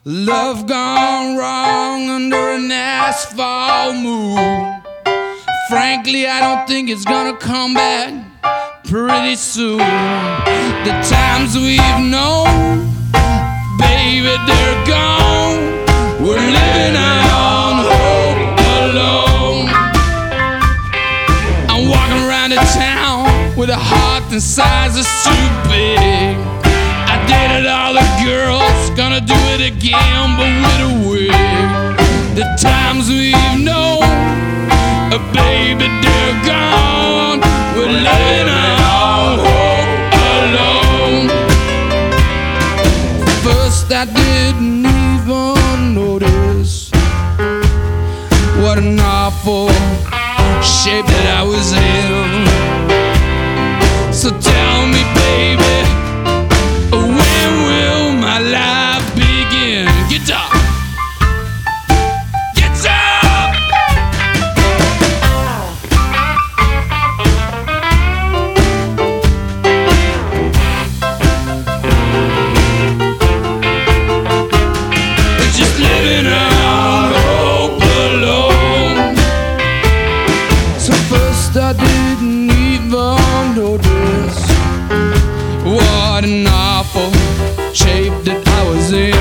Love gone wrong under an asphalt moon. Frankly, I don't think it's gonna come back pretty soon. The times we've known, baby, they're gone. We're living on hope alone. I'm walking around the town with a heart the size of too big. I dated all the girls, gonna do it again, but with a wig. The times we've known, baby, they're gone. We're living on hope alone. First I didn't even notice what an awful shape that I was in. So tell me, baby, when will my life begin? Guitar! I didn't even notice what an awful shape that I was in.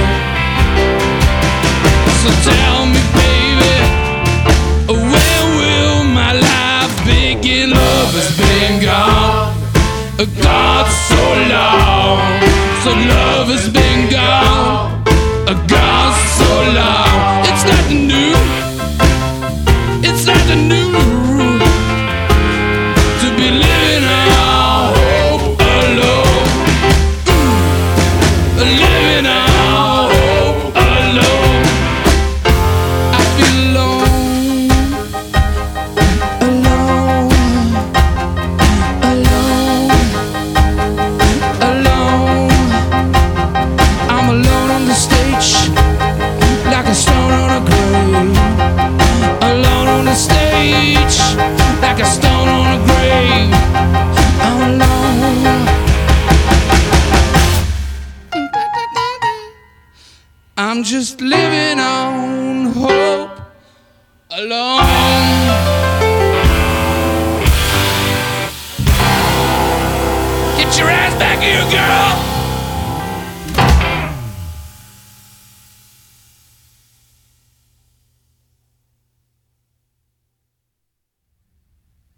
So tell me, baby, when will my life begin? Love has been gone, gone so long. So love has been gone, gone so long. It's nothing new, it's nothing new. Like a stone on a grave, I'm alone. I'm just living on hope alone. Get your ass back here, girl.